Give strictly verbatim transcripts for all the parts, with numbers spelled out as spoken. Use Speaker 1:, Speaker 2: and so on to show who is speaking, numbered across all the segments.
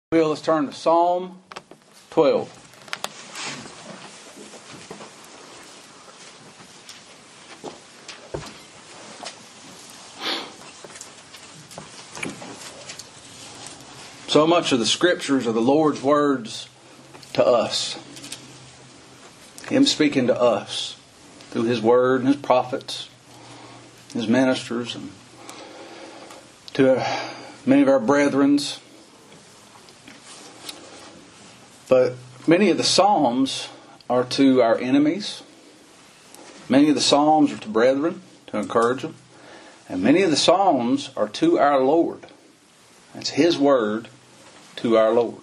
Speaker 1: Well, let's turn to Psalm twelve. So much of the Scriptures are the Lord's words to us. Him speaking to us through His Word and His prophets, His ministers, and to many of our brethrens. But many of the Psalms are to our enemies. Many of the Psalms are to brethren, to encourage them. And many of the Psalms are to our Lord. That's His word to our Lord.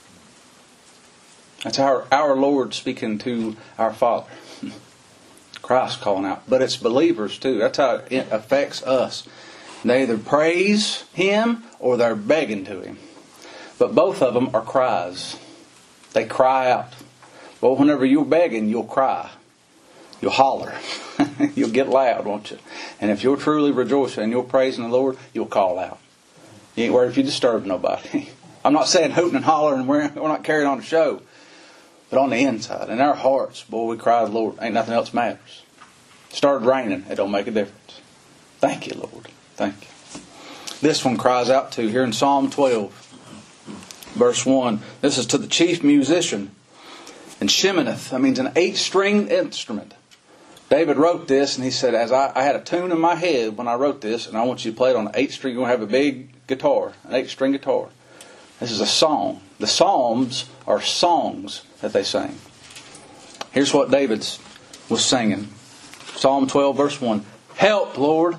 Speaker 1: That's our, our Lord speaking to our Father. Christ calling out. But it's believers too. That's how it affects us. They either praise Him or they're begging to Him. But both of them are cries. They cry out. Well, whenever you're begging, you'll cry. You'll holler. You'll get loud, won't you? And if you're truly rejoicing and you're praising the Lord, you'll call out. You ain't worried if you disturb nobody. I'm not saying hooting and hollering and we're, we're not carrying on a show. But on the inside, in our hearts, boy, we cry to the Lord. Ain't nothing else matters. It started raining. It don't make a difference. Thank you, Lord. Thank you. This one cries out to here in Psalm twelve. Verse one, this is to the chief musician. And Sheminith, that means an eight-stringed instrument. David wrote this and he said, as I, I had a tune in my head when I wrote this, and I want you to play it on an eight-string. You're going to have a big guitar, an eight-string guitar. This is a song. The Psalms are songs that they sing. Here's what David was singing. Psalm twelve, verse one. Help, Lord,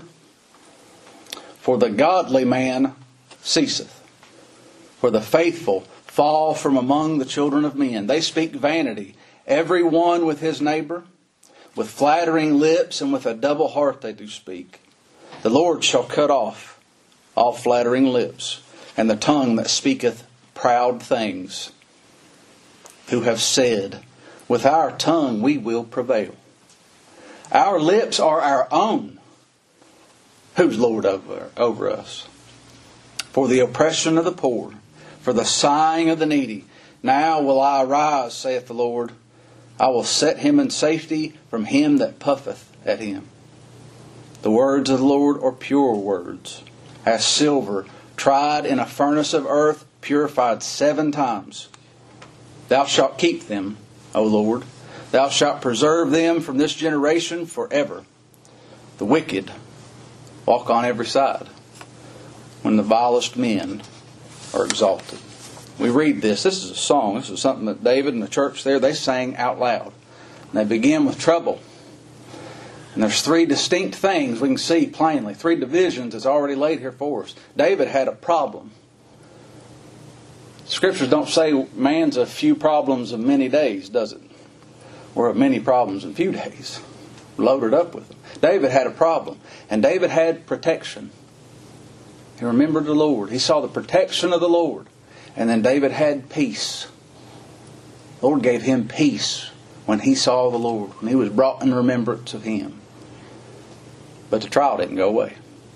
Speaker 1: for the godly man ceaseth. For the faithful fall from among the children of men. They speak vanity, every one with his neighbor. With flattering lips and with a double heart they do speak. The Lord shall cut off all flattering lips, and the tongue that speaketh proud things. Who have said, with our tongue we will prevail. Our lips are our own. Who's Lord over, over us? For the oppression of the poor, for the sighing of the needy. Now will I arise, saith the Lord. I will set him in safety from him that puffeth at him. The words of the Lord are pure words, as silver tried in a furnace of earth, purified seven times. Thou shalt keep them, O Lord. Thou shalt preserve them from this generation forever. The wicked walk on every side, when the vilest men are exalted. We read this. This is a song. This is something that David and the church there, they sang out loud. And they begin with trouble. And there's three distinct things we can see plainly. Three divisions that's already laid here for us. David had a problem. Scriptures don't say man's a few problems of many days, does it? Or of many problems in few days. Loaded up with them. David had a problem. And David had protection. He remembered the Lord. He saw the protection of the Lord. And then David had peace. The Lord gave him peace when he saw the Lord. When he was brought in remembrance of Him. But the trial didn't go away.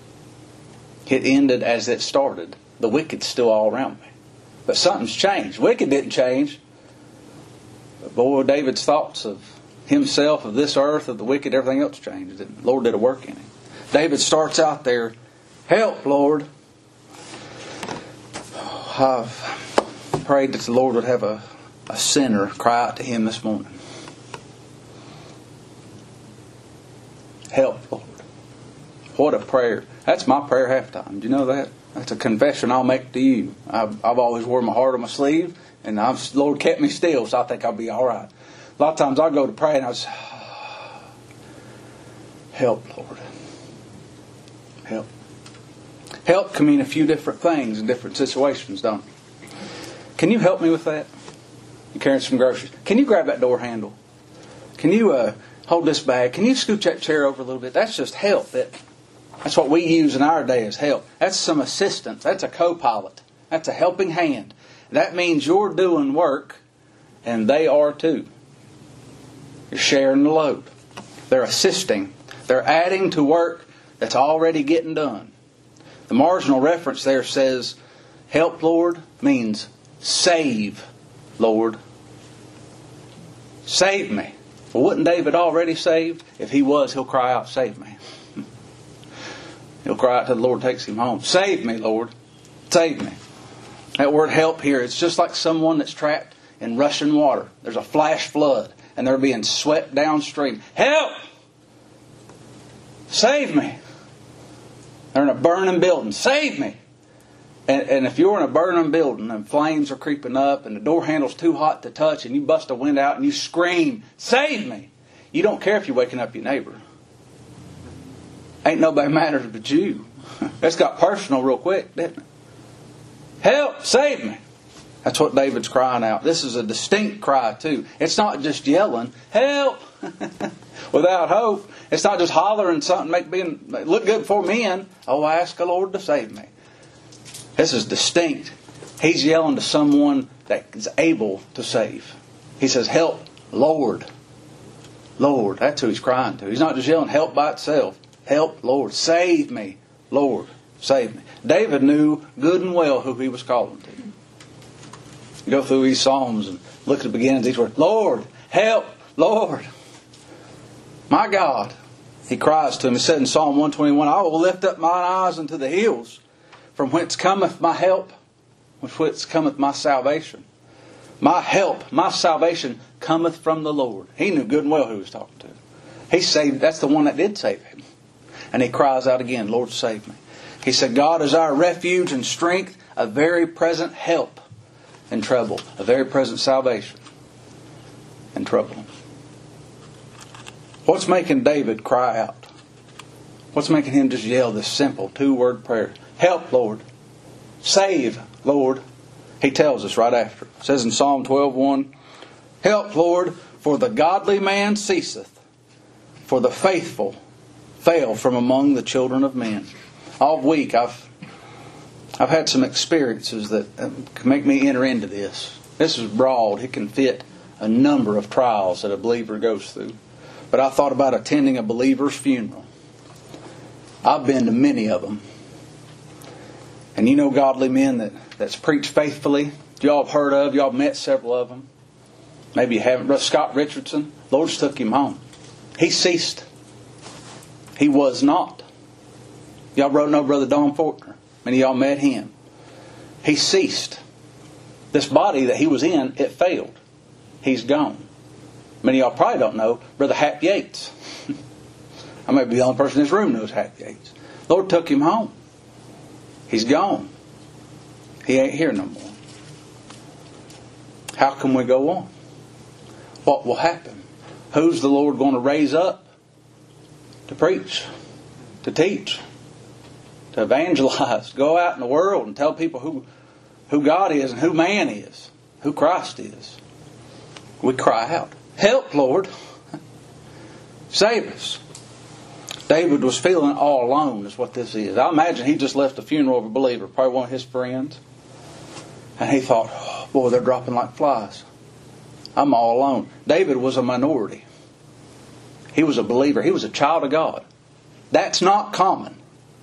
Speaker 1: It ended as it started. The wicked's still all around me. But something's changed. Wicked didn't change. But boy, David's thoughts of himself, of this earth, of the wicked, everything else changed. The Lord did a work in him. David starts out there. Help, Lord. I've prayed that the Lord would have a, a sinner cry out to Him this morning. Help, Lord. What a prayer. That's my prayer half time. Do you know that? That's a confession I'll make to you. I've, I've always worn my heart on my sleeve, and I've, the Lord kept me still, so I think I'll be all right. A lot of times I go to pray and I just, help, Lord. Help. Help can mean a few different things in different situations, don't it? Can you help me with that? You're carrying some groceries. Can you grab that door handle? Can you uh, hold this bag? Can you scooch that chair over a little bit? That's just help. That, that's what we use in our day as help. That's some assistance. That's a co-pilot. That's a helping hand. That means you're doing work and they are too. You're sharing the load. They're assisting. They're adding to work that's already getting done. The marginal reference there says, help, Lord, means Save, Lord. Save me. Well, wasn't David already saved? If he was, he'll cry out, save me. He'll cry out till the Lord takes him home. Save me, Lord. Save me. That word help here, it's just like someone that's trapped in rushing water. There's a flash flood and they're being swept downstream. Help! Save me. They're in a burning building. Save me. And, and if you're in a burning building and flames are creeping up and the door handle's too hot to touch and you bust a window out and you scream, save me. You don't care if you're waking up your neighbor. Ain't nobody matters but you. That's got personal real quick, didn't it? Help, save me. That's what David's crying out. This is a distinct cry too. It's not just yelling, help, without hope. It's not just hollering something, make being look good before men. Oh, I ask the Lord to save me. This is distinct. He's yelling to someone that is able to save. He says, help, Lord. Lord, that's who he's crying to. He's not just yelling help by itself. Help, Lord. Save me, Lord. Save me. David knew good and well who he was calling to. You go through these Psalms and look at the beginning of these words. Lord, help, Lord. My God. He cries to him. He said in Psalm one twenty-one, I will lift up mine eyes unto the hills, from whence cometh my help, from whence cometh my salvation. My help, my salvation cometh from the Lord. He knew good and well who he was talking to. He saved, that's the one that did save him. And he cries out again, Lord, save me. He said, God is our refuge and strength, a very present help in trouble, a very present salvation in trouble. What's making David cry out? What's making him just yell this simple two-word prayer? Help, Lord. Save, Lord. He tells us right after. It says in Psalm twelve one, help, Lord, for the godly man ceaseth, for the faithful fail from among the children of men. All week I've I've had some experiences that can make me enter into this. This is broad. It can fit a number of trials that a believer goes through. But I thought about attending a believer's funeral. I've been to many of them. And you know godly men that, that's preached faithfully. Y'all have heard of. Y'all have met several of them. Maybe you haven't. Brother Scott Richardson, the Lord took him home. He ceased. He was not. Y'all wrote know Brother Don Fortner. Many of y'all met him. He ceased. This body that he was in, it failed. He's gone. Many of y'all probably don't know Brother Hap Yates. I may be the only person in this room who knows Hap Yates. Lord took him home. He's gone. He ain't here no more. How can we go on? What will happen? Who's the Lord going to raise up to preach, to teach, to evangelize, go out in the world and tell people who, who God is and who man is, who Christ is? We cry out, help, Lord. Save us. David was feeling all alone is what this is. I imagine he just left the funeral of a believer, probably one of his friends. And he thought, oh, boy, they're dropping like flies. I'm all alone. David was a minority. He was a believer. He was a child of God. That's not common.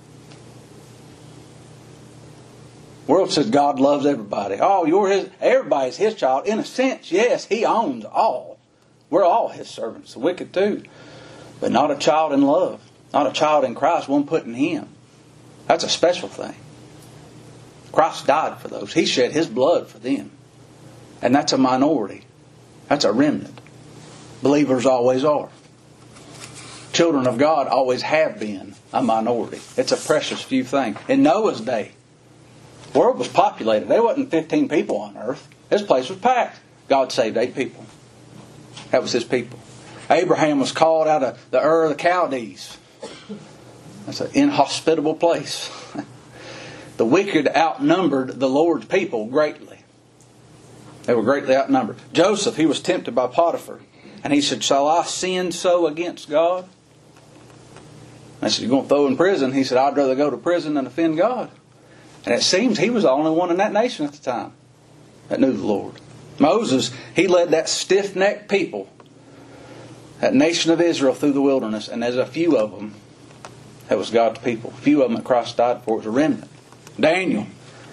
Speaker 1: The world says God loves everybody. Oh, you're his, everybody's his child. In a sense, yes, he owns all. We're all his servants. The wicked too. But not a child in love. Not a child in Christ, one put in him. That's a special thing. Christ died for those. He shed his blood for them. And that's a minority. That's a remnant. Believers always are. Children of God always have been a minority. It's a precious few thing. In Noah's day, the world was populated. There wasn't fifteen people on earth. This place was packed. God saved eight people. That was his people. Abraham was called out of the Ur of the Chaldees. That's an inhospitable place. The wicked outnumbered the Lord's people greatly. They were greatly outnumbered. Joseph, he was tempted by Potiphar. And he said, shall I sin so against God? I said, you're going to throw in prison? He said, I'd rather go to prison than offend God. And it seems he was the only one in that nation at the time that knew the Lord. Moses, he led that stiff-necked people, that nation of Israel, through the wilderness. And there's a few of them that was God's people. A few of them that Christ died for. It was a remnant. Daniel,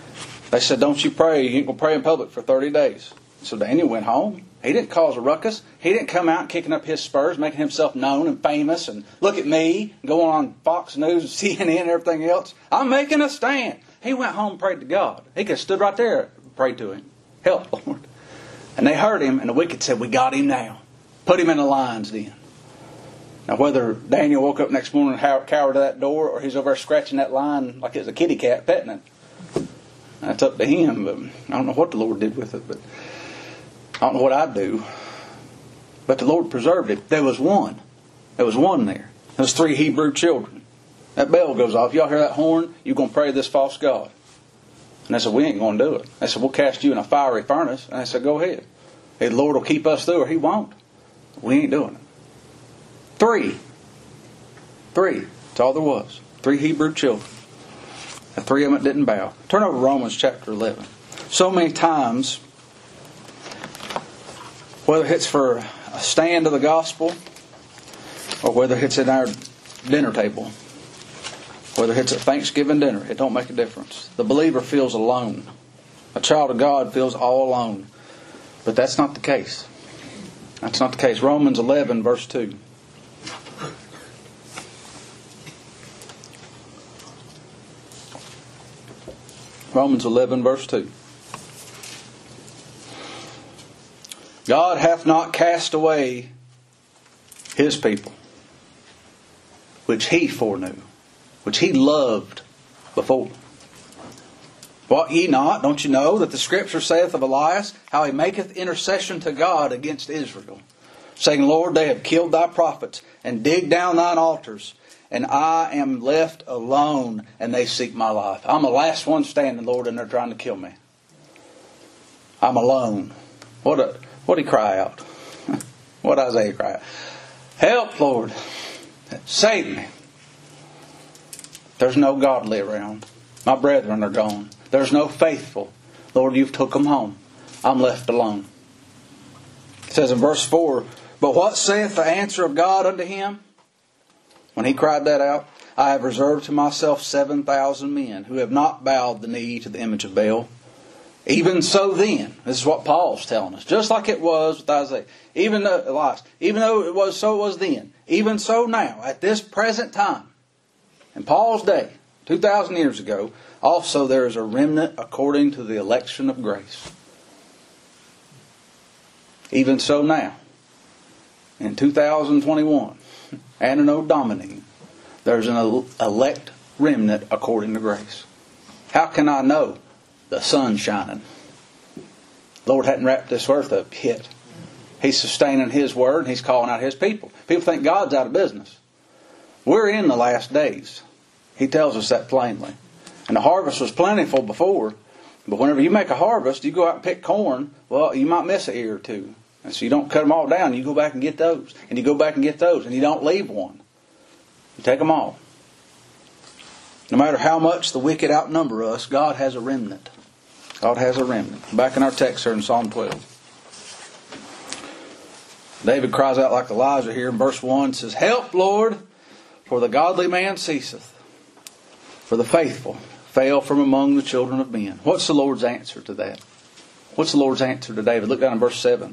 Speaker 1: They said, don't you pray. You ain't going to pray in public for thirty days. So Daniel went home. He didn't cause a ruckus. He didn't come out kicking up his spurs, making himself known and famous, and look at me, going on Fox News and C N N and everything else. I'm making a stand. He went home and prayed to God. He could have stood right there and prayed to Him. Help, Lord. And they heard him, and the wicked said, we got him now. Put him in the lion's den. Now, whether Daniel woke up next morning and cowered to that door, or he's over there scratching that lion like it's a kitty cat, petting it, that's up to him. But I don't know what the Lord did with it, but I don't know what I'd do. But the Lord preserved it. There was one. There was one there. There was three Hebrew children. That bell goes off. Y'all hear that horn? You're going to pray to this false god. And they said, we ain't going to do it. They said, we'll cast you in a fiery furnace. And I said, go ahead. The Lord will keep us through, or He won't. We ain't doing it. Three. Three. That's all there was. Three Hebrew children. And three of them didn't bow. Turn over to Romans chapter eleven. So many times, whether it's for a stand of the gospel, or whether it's at our dinner table, whether it's at Thanksgiving dinner, it don't make a difference. The believer feels alone. A child of God feels all alone. But that's not the case. That's not the case. Romans eleven, verse two. Romans eleven, verse two. God hath not cast away His people, which He foreknew, which He loved before. Wot ye not, don't you know, that the Scripture saith of Elias, how he maketh intercession to God against Israel, saying, Lord, they have killed thy prophets, and digged down thine altars, and I am left alone, and they seek my life. I'm the last one standing, Lord, and they're trying to kill me. I'm alone. What a, what did he cry out? What did Isaiah cry out? Help, Lord. Save me. There's no godly around. My brethren are gone. There's no faithful. Lord, you've took them home. I'm left alone. It says in verse four, but what saith the answer of God unto him? When he cried that out, I have reserved to myself seven thousand men who have not bowed the knee to the image of Baal. Even so then, this is what Paul's telling us, just like it was with Isaiah, even though, Elias, even though it was so it was then, even so now, at this present time, in Paul's day, two thousand years ago, also there is a remnant according to the election of grace. Even so now, in two thousand twenty-one, Anno Domini, there's an elect remnant according to grace. How can I know? The sun's shining. The Lord hadn't wrapped this earth up yet. He's sustaining His word and He's calling out His people. People think God's out of business. We're in the last days. He tells us that plainly. And the harvest was plentiful before. But whenever you make a harvest, you go out and pick corn, well, you might miss an ear or two. And so you don't cut them all down. You go back and get those. And you go back and get those. And you don't leave one. You take them all. No matter how much the wicked outnumber us, God has a remnant. God has a remnant. Back in our text here in Psalm twelve. David cries out like Elijah here in verse one. Says, help, Lord, for the godly man ceaseth. For the faithful fail from among the children of men. What's the Lord's answer to that? What's the Lord's answer to David? Look down in verse seven.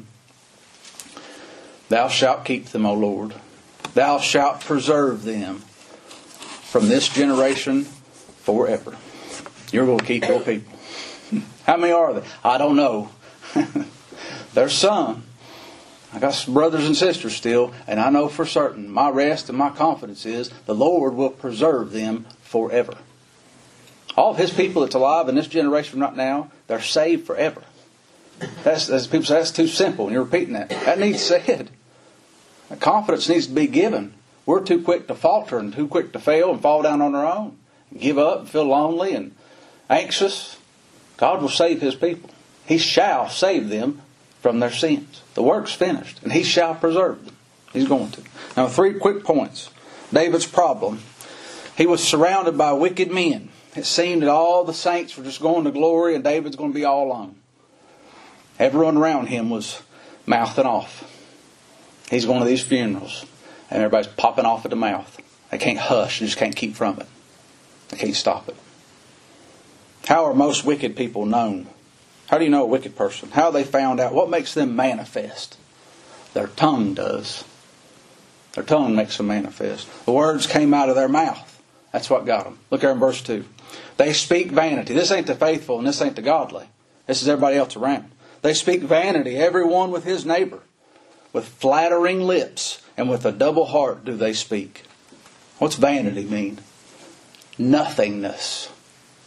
Speaker 1: Thou shalt keep them, O Lord. Thou shalt preserve them from this generation forever. You're going to keep your people. How many are there? I don't know. There's some. I got some brothers and sisters still, and I know for certain my rest and my confidence is the Lord will preserve them forever. All of His people that's alive in this generation right now, they're saved forever. That's, as people say, that's too simple. And you're repeating that. That needs said. The confidence needs to be given. We're too quick to falter and too quick to fail and fall down on our own. And give up and feel lonely and anxious. God will save His people. He shall save them from their sins. The work's finished. And He shall preserve them. He's going to. Now, three quick points. David's problem. He was surrounded by wicked men. It seemed that all the saints were just going to glory and David's going to be all alone. Everyone around him was mouthing off. He's going to these funerals and everybody's popping off at the mouth. They can't hush. They just can't keep from it. They can't stop it. How are most wicked people known? How do you know a wicked person? How are they found out? What makes them manifest? Their tongue does. Their tongue makes them manifest. The words came out of their mouth. That's what got them. Look there in verse two. They speak vanity. This ain't the faithful and this ain't the godly. This is everybody else around. They speak vanity, every one with his neighbor. With flattering lips and with a double heart do they speak. What's vanity mean? Nothingness.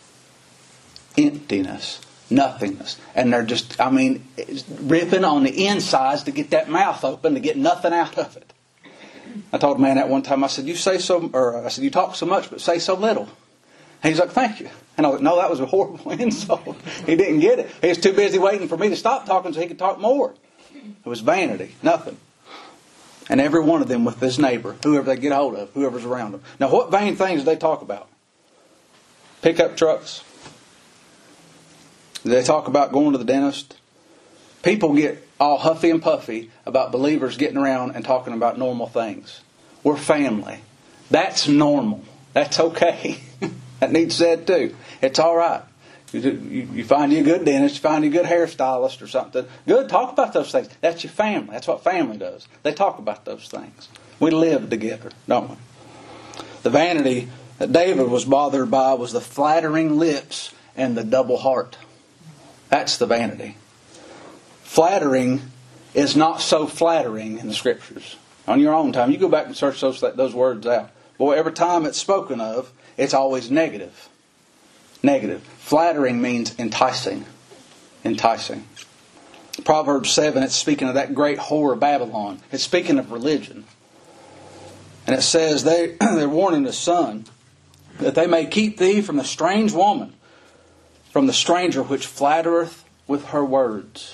Speaker 1: Emptiness. Nothingness. And they're just, I mean, ripping on the insides to get that mouth open, to get nothing out of it. I told a man that one time, I said, you say so, or I said, you talk so much, but say so little. And he's like, thank you. And I was like, no, that was a horrible insult. He didn't get it. He was too busy waiting for me to stop talking so he could talk more. It was vanity. Nothing. And every one of them with his neighbor, whoever they get hold of, whoever's around them. Now, what vain things do they talk about? Pickup trucks. Do they talk about going to the dentist? People get all huffy and puffy about believers getting around and talking about normal things. We're family. That's normal. That's okay. That needs said too. It's all right. You, you, you find you a good dentist, you find you a good hairstylist or something. Good, talk about those things. That's your family. That's what family does. They talk about those things. We live together, don't we? The vanity that David was bothered by was the flattering lips and the double heart. That's the vanity. Flattering is not so flattering in the Scriptures. On your own time, you go back and search those, those words out. Boy, every time it's spoken of, it's always negative. Negative. Flattering means enticing. Enticing. Proverbs seven, it's speaking of that great whore of Babylon. It's speaking of religion. And it says, they, they're warning the son that they may keep thee from the strange woman, from the stranger which flattereth with her words.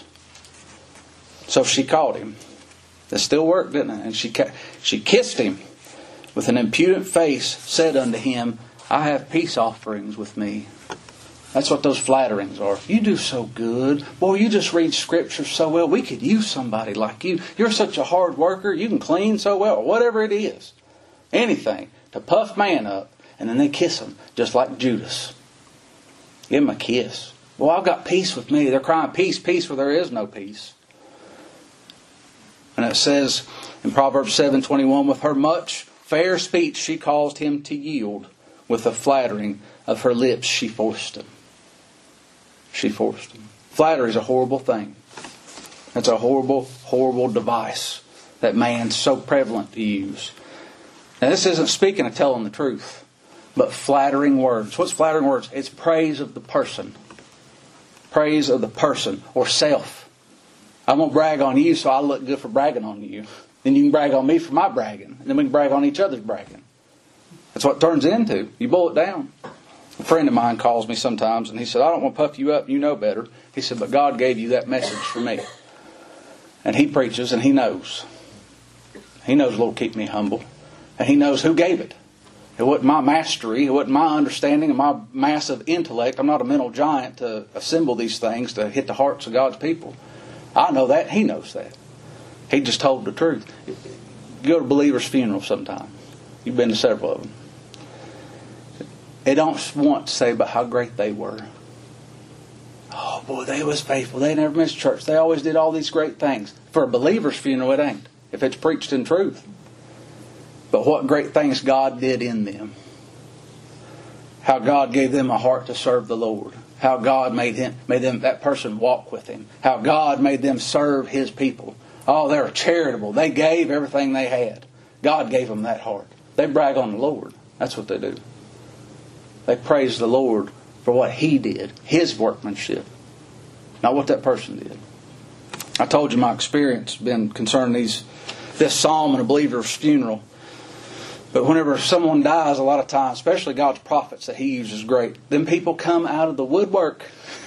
Speaker 1: So she called him. It still worked, didn't it? And she she kissed him with an impudent face, said unto him, I have peace offerings with me. That's what those flatterings are. You do so good. Boy, you just read Scripture so well. We could use somebody like you. You're such a hard worker. You can clean so well. Or whatever it is. Anything to puff man up. And then they kiss him, just like Judas. Give him a kiss. Well, I've got peace with me. They're crying peace, peace where there is no peace. And it says in Proverbs seven twenty-one, with her much fair speech she caused him to yield. With the flattering of her lips she forced him. She forced him. Flattery is a horrible thing. It's a horrible, horrible device that man's so prevalent to use. Now this isn't speaking of telling the truth, but flattering words. What's flattering words? It's praise of the person. Praise of the person or self. I'm going to brag on you so I look good for bragging on you. Then you can brag on me for my bragging. And then we can brag on each other's bragging. That's what it turns into. You boil it down. A friend of mine calls me sometimes and he said, I don't want to puff you up. You know better. He said, but God gave you that message for me. And he preaches and he knows. He knows the Lord keep me humble. And he knows who gave it. It wasn't my mastery. It wasn't my understanding and my massive intellect. I'm not a mental giant to assemble these things to hit the hearts of God's people. I know that. He knows that. He just told the truth. You go to believers' funerals sometime. You've been to several of them. They don't want to say about how great they were. Oh boy, they was faithful. They never missed church. They always did all these great things. For a believer's funeral, it ain't. If it's preached in truth. But what great things God did in them. How God gave them a heart to serve the Lord. How God made him, made them, that person walk with Him. How God made them serve His people. Oh, they were charitable. They gave everything they had. God gave them that heart. They brag on the Lord. That's what they do. They praise the Lord for what He did. His workmanship. Not what that person did. I told you my experience been concerning these, this psalm and a believer's funeral. But whenever someone dies, a lot of times, especially God's prophets that He uses great, then people come out of the woodwork.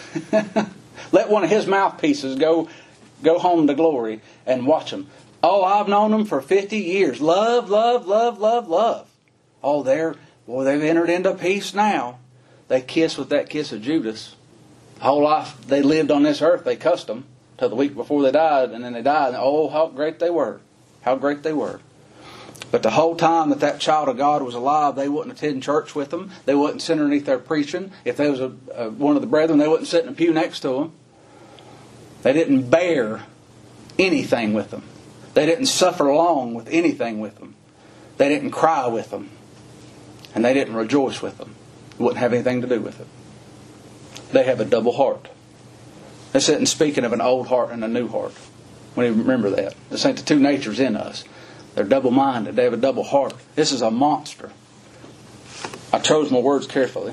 Speaker 1: Let one of His mouthpieces go go home to glory and watch them. Oh, I've known them for fifty years. Love, love, love, love, love. Oh, they're, boy, they've entered into peace now. They kiss with that kiss of Judas. The whole life they lived on this earth, they cussed them till the week before they died, and then they died. And oh, how great they were. How great they were. But the whole time that that child of God was alive, they wouldn't attend church with them. They wouldn't sit underneath their preaching. If there was a, a, one of the brethren, they wouldn't sit in a pew next to them. They didn't bear anything with them. They didn't suffer along with anything with them. They didn't cry with them. And they didn't rejoice with them. It wouldn't have anything to do with it. They have a double heart. This isn't speaking of an old heart and a new heart. We need to remember that. This ain't the two natures in us. They're double-minded. They have a double heart. This is a monster. I chose my words carefully.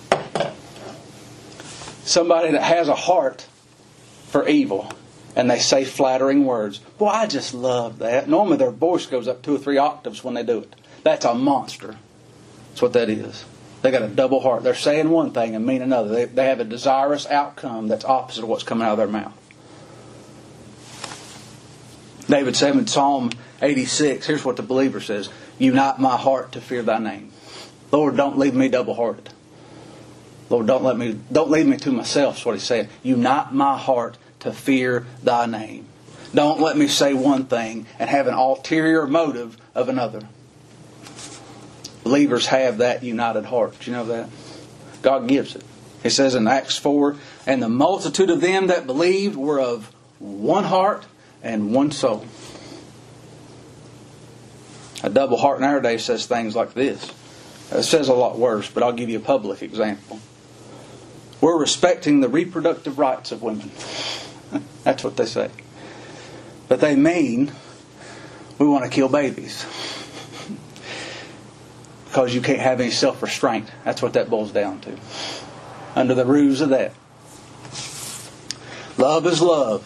Speaker 1: Somebody that has a heart for evil, and they say flattering words. Boy, I just love that. Normally their voice goes up two or three octaves when they do it. That's a monster. That's what that is. They got a double heart. They're saying one thing and mean another. They, they have a desirous outcome that's opposite of what's coming out of their mouth. David said in Psalm eighty-six, here's what the believer says: unite my heart to fear thy name. Lord, don't leave me double-hearted. Lord, don't let me don't leave me to myself, is what he said. Unite my heart to fear thy name. Don't let me say one thing and have an ulterior motive of another. Believers have that united heart. Do you know that? God gives it. He says in Acts four, and the multitude of them that believed were of one heart and one soul. A double heart in our day says things like this. It says a lot worse, but I'll give you a public example. We're respecting the reproductive rights of women. That's what they say. But they mean we want to kill babies. Because you can't have any self-restraint. That's what that boils down to. Under the ruse of that. Love is love.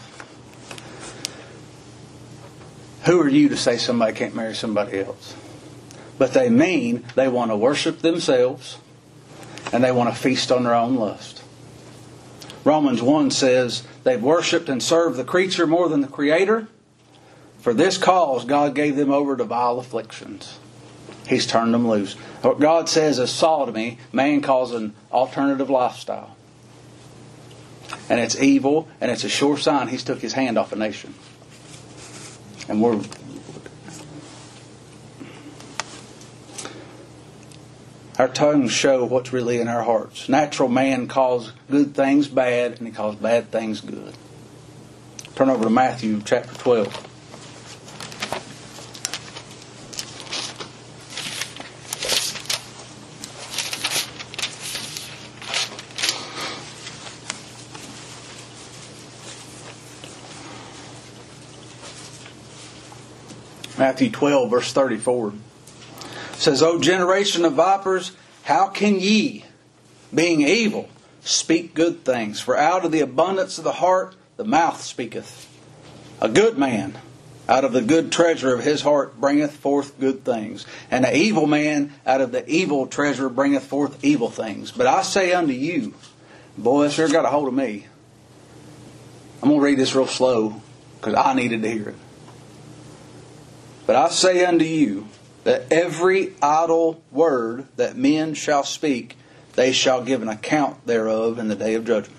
Speaker 1: Who are you to say somebody can't marry somebody else? But they mean they want to worship themselves and they want to feast on their own lust. Romans one says they've worshipped and served the creature more than the Creator. For this cause God gave them over to vile afflictions. He's turned them loose. What God says is sodomy, man calls an alternative lifestyle. And it's evil, and it's a sure sign He's took His hand off a nation. And we're our tongues show what's really in our hearts. Natural man calls good things bad, and he calls bad things good. Turn over to Matthew chapter twelve. Matthew twelve, verse thirty-four. It says, O generation of vipers, how can ye, being evil, speak good things? For out of the abundance of the heart the mouth speaketh. A good man out of the good treasure of his heart bringeth forth good things. And an evil man out of the evil treasure bringeth forth evil things. But I say unto you, boy, this sure got a hold of me. I'm going to read this real slow because I needed to hear it. But I say unto you, that every idle word that men shall speak, they shall give an account thereof in the day of judgment.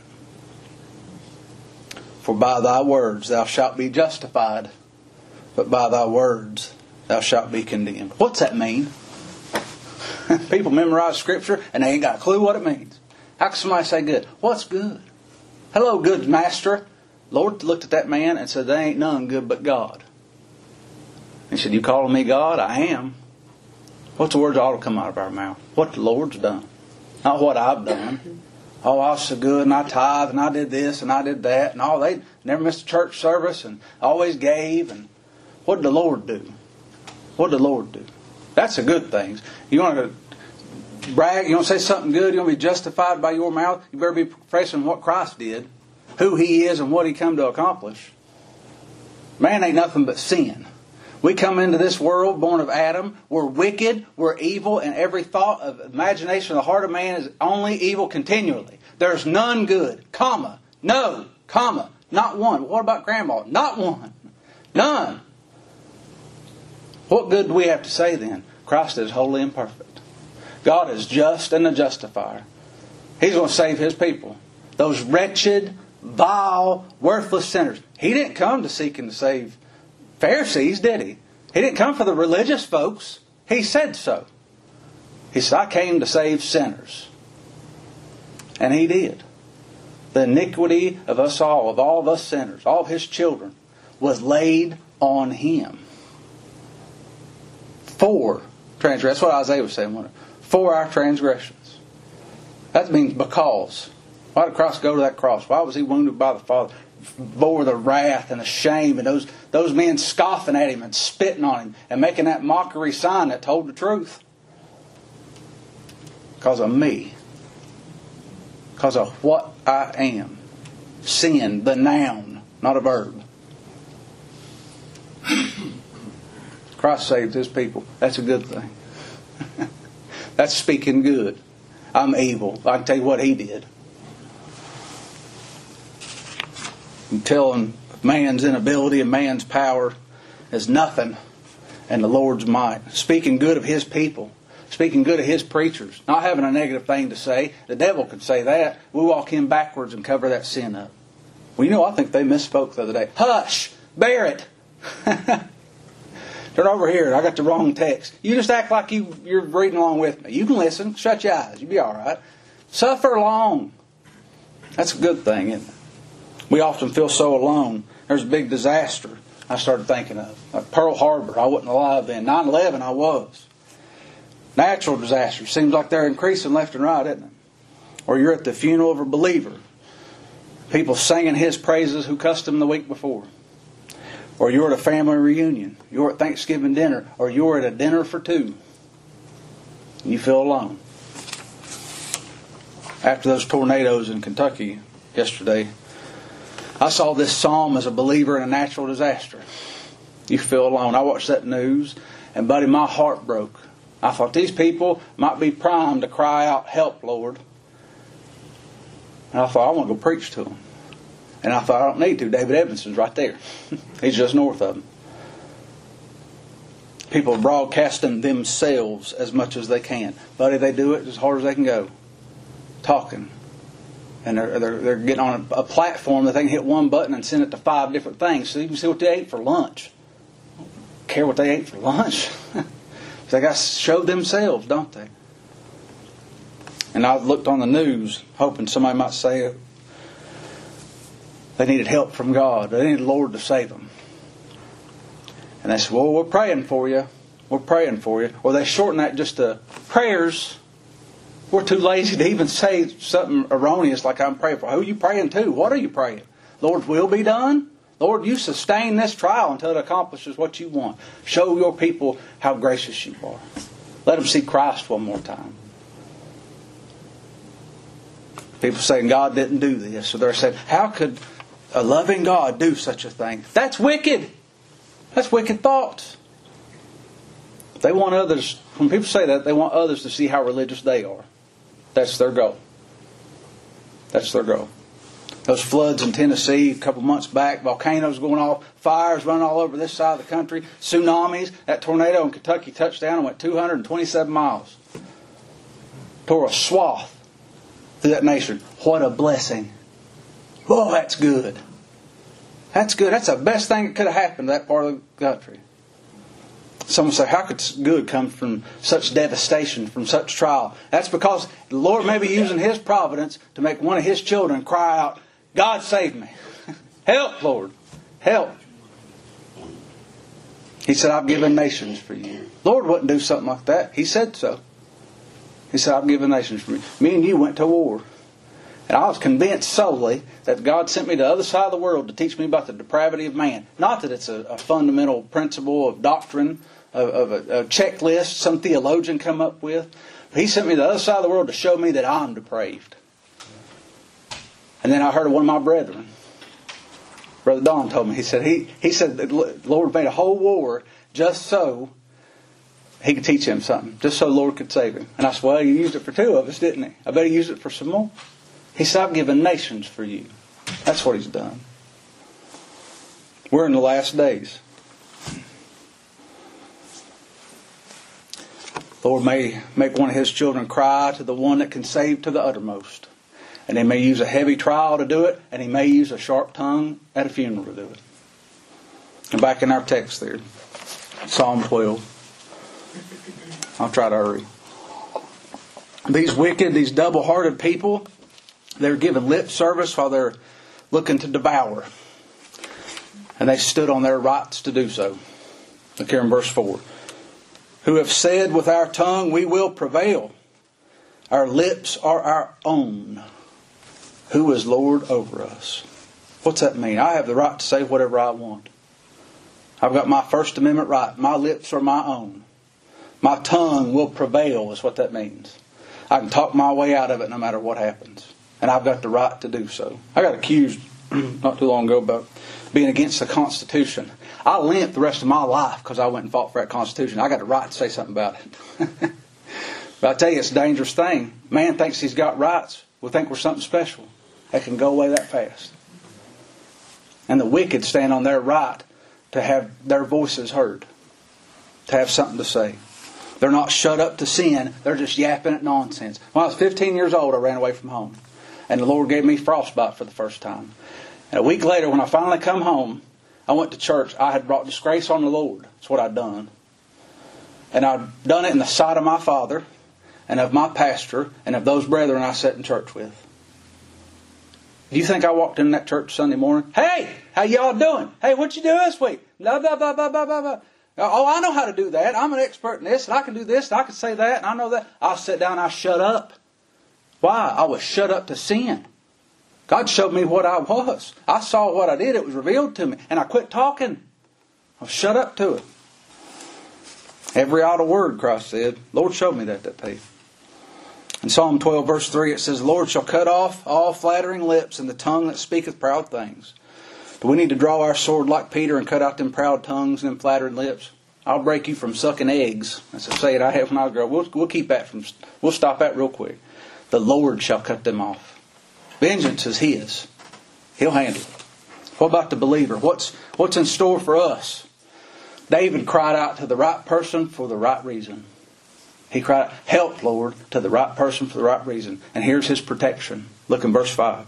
Speaker 1: For by thy words thou shalt be justified, but by thy words thou shalt be condemned. What's that mean? People memorize Scripture and they ain't got a clue what it means. How can somebody say good? What's good? Hello, good master. Lord looked at that man and said, there ain't none good but God. He said, you calling me God? I am. What's the words that ought to come out of our mouth? What the Lord's done. Not what I've done. Oh, I was so good and I tithed and I did this and I did that. And all they never missed a church service and always gave. And what did the Lord do? What did the Lord do? That's the good things. You want to brag, you want to say something good, you want to be justified by your mouth, you better be professing what Christ did, who He is and what He come to accomplish. Man ain't nothing but sin. We come into this world born of Adam. We're wicked. We're evil. And every thought of imagination of the heart of man is only evil continually. There's none good. Comma. No. Comma. Not one. What about grandma? Not one. None. What good do we have to say then? Christ is holy and perfect. God is just and a justifier. He's going to save His people. Those wretched, vile, worthless sinners. He didn't come to seek and to save Pharisees, did He? He didn't come for the religious folks. He said so. He said, I came to save sinners. And He did. The iniquity of us all, of all of us sinners, all of His children, was laid on Him. For transgressions. That's what Isaiah was saying. For our transgressions. That means because. Why did Christ go to that cross? Why was He wounded by the Father? Bore the wrath and the shame and those, those men scoffing at Him and spitting on Him and making that mockery sign that told the truth. Because of me. Because of what I am. Sin, the noun, not a verb. Christ saved His people. That's a good thing. That's speaking good. I'm evil. I can tell you what He did. And telling man's inability and man's power is nothing, and the Lord's might. Speaking good of His people. Speaking good of His preachers. Not having a negative thing to say. The devil could say that. We walk in backwards and cover that sin up. Well, you know, I think they misspoke the other day. Hush! Bear it! Turn over here. I got the wrong text. You just act like you, you're reading along with me. You can listen. Shut your eyes. You'll be all right. Suffer long. That's a good thing, isn't it? We often feel so alone. There's a big disaster I started thinking of. Like Pearl Harbor. I wasn't alive then. nine eleven I was. Natural disasters. Seems like they're increasing left and right, isn't it? Or you're at the funeral of a believer. People singing His praises who cussed Him the week before. Or you're at a family reunion. You're at Thanksgiving dinner. Or you're at a dinner for two. You feel alone. After those tornadoes in Kentucky yesterday, I saw this psalm as a believer in a natural disaster. You feel alone. I watched that news, and buddy, my heart broke. I thought these people might be primed to cry out, help, Lord. And I thought, I want to go preach to them. And I thought, I don't need to. David Evanson's right there. He's just north of them. People are broadcasting themselves as much as they can. Buddy, they do it as hard as they can go. Talking. And they're, they're, they're getting on a, a platform that they can hit one button and send it to five different things. So you can see what they ate for lunch. Don't care what they ate for lunch. They got to show themselves, don't they? And I looked on the news, hoping somebody might say they needed help from God. They needed the Lord to save them. And they said, well, we're praying for you. We're praying for you. Or they shorten that just to prayers. We're too lazy to even say something erroneous like I'm praying for. Who are you praying to? What are you praying? Lord's will be done? Lord, you sustain this trial until it accomplishes what you want. Show your people how gracious you are. Let them see Christ one more time. People saying God didn't do this. So they're saying, how could a loving God do such a thing? That's wicked. That's wicked thoughts. They want others, when people say that, they want others to see how religious they are. That's their goal. That's their goal. Those floods in Tennessee a couple months back, volcanoes going off, fires running all over this side of the country, tsunamis. That tornado in Kentucky touched down and went two hundred twenty-seven miles. Tore a swath through that nation. What a blessing. Oh, that's good. That's good. That's the best thing that could have happened to that part of the country. Someone say, how could good come from such devastation, from such trial? That's because the Lord may be using His providence to make one of His children cry out, God save me. Help, Lord. Help. He said, I've given nations for you. Lord wouldn't do something like that. He said so. He said, I've given nations for you. Me and you went to war. And I was convinced solely that God sent me to the other side of the world to teach me about the depravity of man. Not that it's a, a fundamental principle of doctrine, of, of a, a checklist some theologian come up with. But He sent me to the other side of the world to show me that I'm depraved. And then I heard of one of my brethren. Brother Don told me. He said he, he said that the Lord made a whole war just so He could teach him something. Just so the Lord could save him. And I said, well, He used it for two of us, didn't He? I bet He used it for some more. He said, I've given nations for you. That's what He's done. We're in the last days. The Lord may make one of His children cry to the one that can save to the uttermost. And He may use a heavy trial to do it, and He may use a sharp tongue at a funeral to do it. And back in our text there. Psalm twelve. I'll try to hurry. These wicked, these double-hearted people, they're giving lip service while they're looking to devour. And they stood on their rights to do so. Look here in verse four. Who have said with our tongue, we will prevail. Our lips are our own. Who is Lord over us? What's that mean? I have the right to say whatever I want. I've got my First Amendment right. My lips are my own. My tongue will prevail is what that means. I can talk my way out of it no matter what happens. And I've got the right to do so. I got accused not too long ago about being against the Constitution. I limped the rest of my life because I went and fought for that Constitution. I got the right to say something about it. But I tell you, it's a dangerous thing. Man thinks he's got rights. We think we're something special. That can go away that fast. And the wicked stand on their right to have their voices heard. To have something to say. They're not shut up to sin. They're just yapping at nonsense. When I was fifteen years old, I ran away from home. And the Lord gave me frostbite for the first time. And a week later, when I finally come home, I went to church. I had brought disgrace on the Lord. That's what I'd done. And I'd done it in the sight of my father and of my pastor and of those brethren I sat in church with. Do you think I walked in that church Sunday morning? Hey, how y'all doing? Hey, what you do this week? Blah, blah, blah, blah, blah, blah, blah. Oh, I know how to do that. I'm an expert in this, and I can do this, and I can say that, and I know that. I sit down and I shut up. Why? I was shut up to sin. God showed me what I was. I saw what I did. It was revealed to me. And I quit talking. I was shut up to it. Every idle word, Christ said. Lord showed me that that day. In Psalm twelve, verse three, it says, the Lord shall cut off all flattering lips and the tongue that speaketh proud things. Do we need to draw our sword like Peter and cut out them proud tongues and them flattering lips? I'll break you from sucking eggs. That's a saying I had when I was growing up. We'll, we'll keep that from, we'll stop that real quick. The Lord shall cut them off. Vengeance is His. He'll handle it. What about the believer? What's, what's in store for us? David cried out to the right person for the right reason. He cried, help, Lord, to the right person for the right reason. And here's his protection. Look in verse five.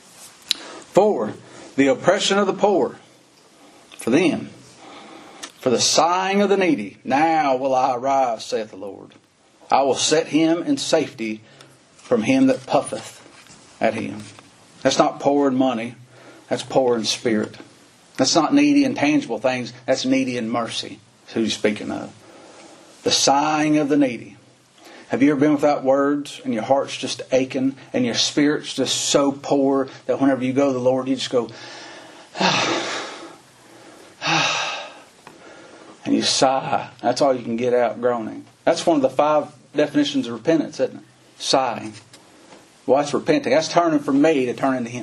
Speaker 1: For the oppression of the poor, for them, for the sighing of the needy, now will I arise, saith the Lord. I will set him in safety from him that puffeth at him. That's not poor in money. That's poor in spirit. That's not needy in tangible things. That's needy in mercy. That's who he's speaking of. The sighing of the needy. Have you ever been without words and your heart's just aching and your spirit's just so poor that whenever you go to the Lord you just go and you sigh. That's all you can get out, groaning. That's one of the five definitions of repentance, isn't it? Sighing. Well, that's repenting. That's turning from me to turning to Him.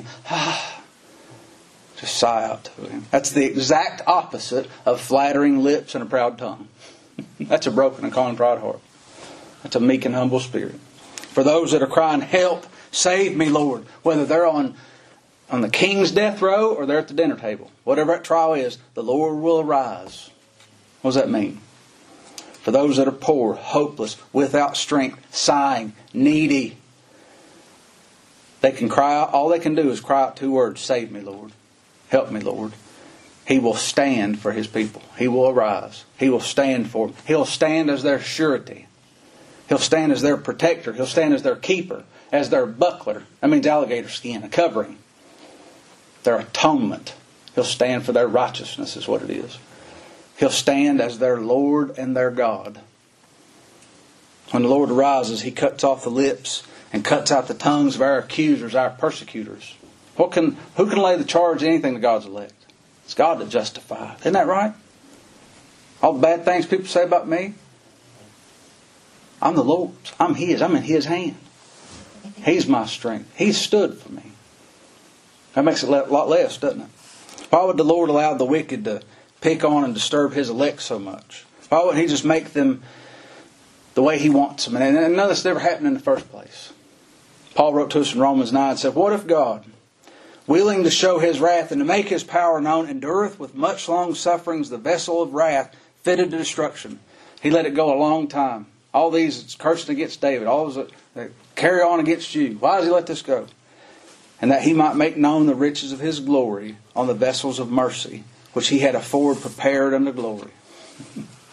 Speaker 1: Just sigh out to Him. That's the exact opposite of flattering lips and a proud tongue. That's a broken and contrite heart. That's a meek and humble spirit. For those that are crying, help, save me, Lord. Whether they're on, on the king's death row or they're at the dinner table. Whatever that trial is, the Lord will arise. What does that mean? For those that are poor, hopeless, without strength, sighing, needy. They can cry out. All they can do is cry out two words. Save me, Lord. Help me, Lord. He will stand for His people. He will arise. He will stand for them. He'll stand as their surety. He'll stand as their protector. He'll stand as their keeper. As their buckler. That means alligator skin. A covering. Their atonement. He'll stand for their righteousness is what it is. He'll stand as their Lord and their God. When the Lord arises, He cuts off the lips and cuts out the tongues of our accusers, our persecutors. What can, who can lay the charge of anything to God's elect? It's God that justifies. Isn't that right? All the bad things people say about me, I'm the Lord's. I'm His. I'm in His hand. He's my strength. He's stood for me. That makes it a lot less, doesn't it? Why would the Lord allow the wicked to pick on and disturb His elect so much? Why wouldn't He just make them the way He wants them? And none of this never happened in the first place. Paul wrote to us in Romans nine and said, what if God, willing to show His wrath and to make His power known, endureth with much long sufferings the vessel of wrath fitted to destruction? He let it go a long time. All these cursing against David, all those that carry on against you. Why does He let this go? And that He might make known the riches of His glory on the vessels of mercy, which He had afore prepared unto glory.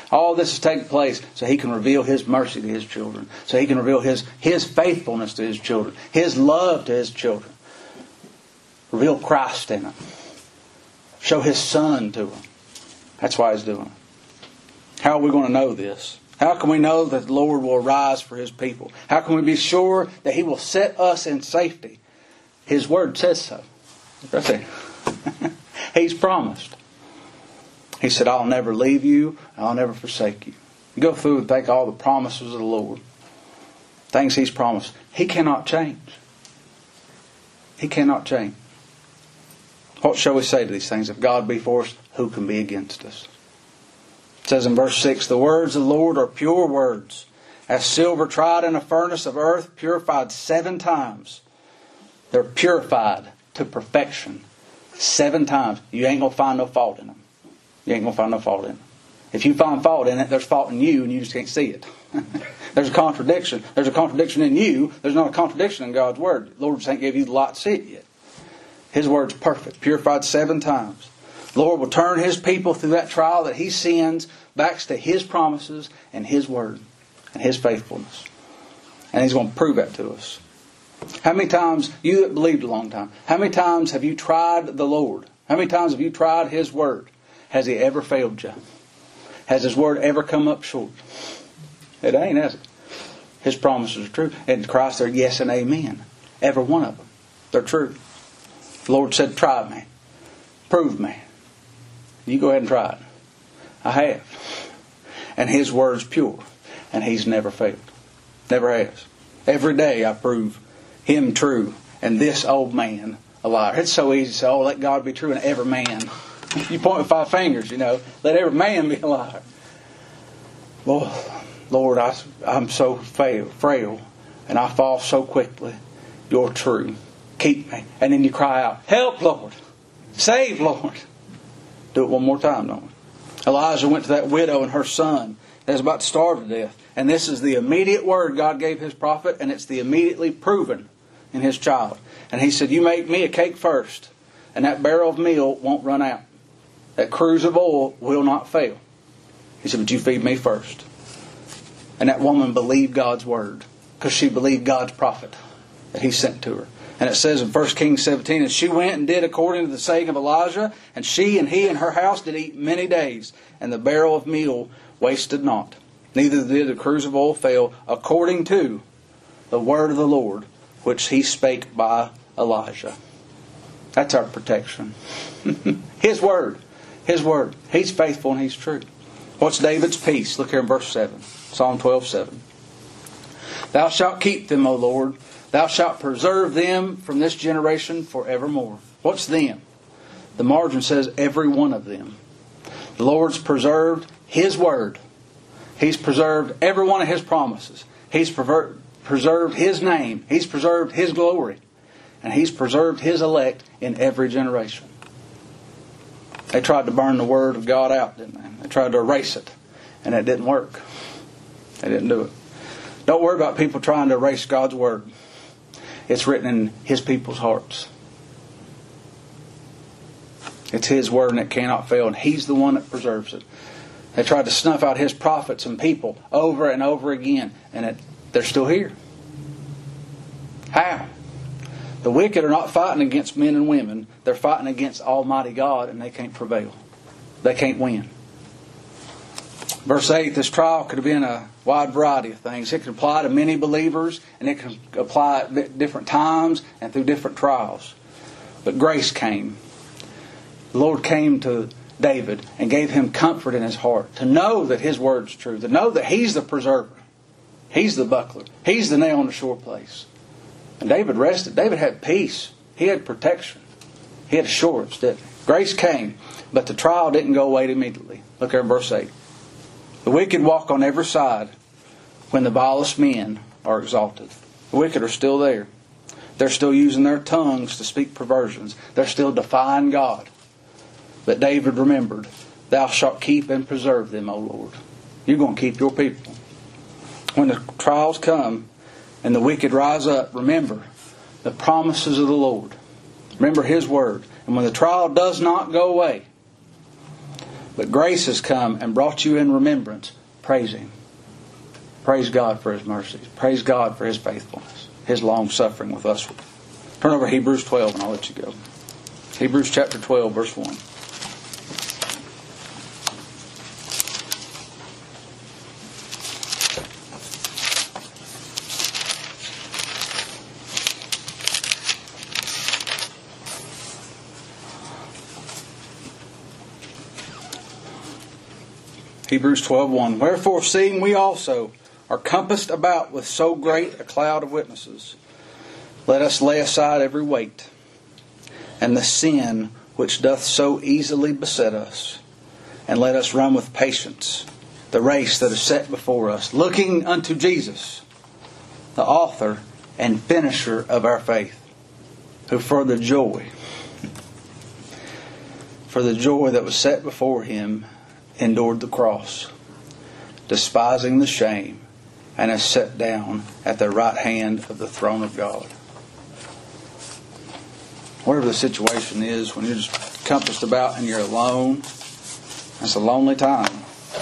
Speaker 1: All this is taking place so He can reveal His mercy to His children. So He can reveal His, His faithfulness to His children. His love to His children. Reveal Christ in them. Show His Son to them. That's why He's doing it. How are we going to know this? How can we know that the Lord will arise for His people? How can we be sure that He will set us in safety? His Word says so. Right there. He's promised. He said, I'll never leave you. I'll never forsake you. You go through and think all the promises of the Lord. Things He's promised. He cannot change. He cannot change. What shall we say to these things? If God be for us, who can be against us? It says in verse six, the words of the Lord are pure words, as silver tried in a furnace of earth, purified seven times. They're purified to perfection. Seven times. You ain't going to find no fault in them. You ain't going to find no fault in them. If you find fault in it, there's fault in you and you just can't see it. There's a contradiction. There's a contradiction in you. There's not a contradiction in God's Word. The Lord just ain't gave you the light to see it yet. His Word's perfect. Purified seven times. The Lord will turn His people through that trial that He sends back to His promises and His Word and His faithfulness. And He's going to prove that to us. How many times, you that believed a long time, how many times have you tried the Lord? How many times have you tried His Word? Has He ever failed you? Has His Word ever come up short? It ain't, has it? His promises are true. And Christ, they're yes and amen. Every one of them. They're true. The Lord said, try me. Prove me. You go ahead and try it. I have. And His Word's pure. And He's never failed. Never has. Every day I prove Him true and this old man a liar. It's so easy to say, oh, let God be true and every man. You point with five fingers, you know. Let every man be a liar. Well, Lord, I, I'm so frail, frail and I fall so quickly. You're true. Keep me. And then you cry out, help, Lord. Save, Lord. Do it one more time, don't we? Elijah went to that widow and her son that was about to starve to death. And this is the immediate word God gave His prophet, and it's the immediately proven in his child. And he said, you make me a cake first, and that barrel of meal won't run out. That cruse of oil will not fail. He said, but you feed me first. And that woman believed God's word, because she believed God's prophet that He sent to her. And it says in First Kings seventeen, and she went and did according to the saying of Elijah, and she and he and her house did eat many days, and the barrel of meal wasted not. Neither did the cruse of oil fail, according to the word of the Lord, which He spake by Elijah. That's our protection. His word. His word. He's faithful and He's true. What's David's peace? Look here in verse seven. Psalm twelve seven. Thou shalt keep them, O Lord. Thou shalt preserve them from this generation forevermore. What's them? The margin says every one of them. The Lord's preserved His word. He's preserved every one of His promises. He's preserved His name. He's preserved His glory. And He's preserved His elect in every generation. They tried to burn the word of God out, didn't they? They tried to erase it. And it didn't work. They didn't do it. Don't worry about people trying to erase God's word. It's written in His people's hearts. It's His word and it cannot fail. And He's the one that preserves it. They tried to snuff out His prophets and people over and over again. And it, they're still here. How? The wicked are not fighting against men and women. They're fighting against Almighty God, and they can't prevail. They can't win. Verse eight, this trial could have been a wide variety of things. It could apply to many believers, and it could apply at different times and through different trials. But grace came. The Lord came to David and gave him comfort in his heart to know that His word's true, to know that He's the preserver. He's the buckler. He's the nail in the sore place. And David rested. David had peace. He had protection. He had assurance, didn't he? Grace came, but the trial didn't go away immediately. Look there in verse eight. The wicked walk on every side when the vilest men are exalted. The wicked are still there. They're still using their tongues to speak perversions. They're still defying God. But David remembered, Thou shalt keep and preserve them, O Lord. You're going to keep your people. When the trials come and the wicked rise up, remember the promises of the Lord. Remember His word. And when the trial does not go away, But grace has come and brought you in remembrance. Praise Him. Praise God for His mercies. Praise God for His faithfulness, His long suffering with us. Turn over to Hebrews twelve and I'll let you go. Hebrews chapter twelve, verse one. Hebrews twelve one. Wherefore, seeing we also are compassed about with so great a cloud of witnesses, let us lay aside every weight, and the sin which doth so easily beset us, and let us run with patience the race that is set before us, looking unto Jesus, the author and finisher of our faith, who for the joy, for the joy that was set before Him, endured the cross, despising the shame, and is set down at the right hand of the throne of God. Whatever the situation is, when you're just compassed about and you're alone, that's a lonely time.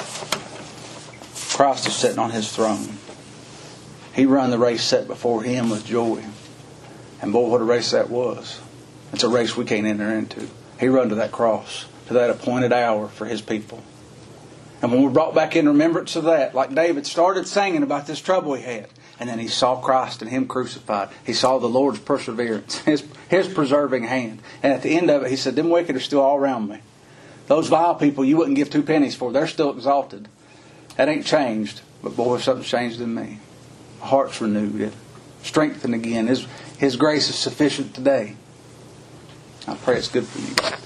Speaker 1: Christ is sitting on His throne. He ran the race set before Him with joy. And boy, what a race that was. It's a race we can't enter into. He ran to that cross, to that appointed hour for His people. And when we're brought back in remembrance of that, like David started singing about this trouble he had, and then he saw Christ and Him crucified. He saw the Lord's perseverance, His, His preserving hand. And at the end of it, he said, them wicked are still all around me. Those vile people you wouldn't give two pennies for, they're still exalted. That ain't changed. But boy, something's changed in me. My heart's renewed. It strengthened again. His, His grace is sufficient today. I pray it's good for you.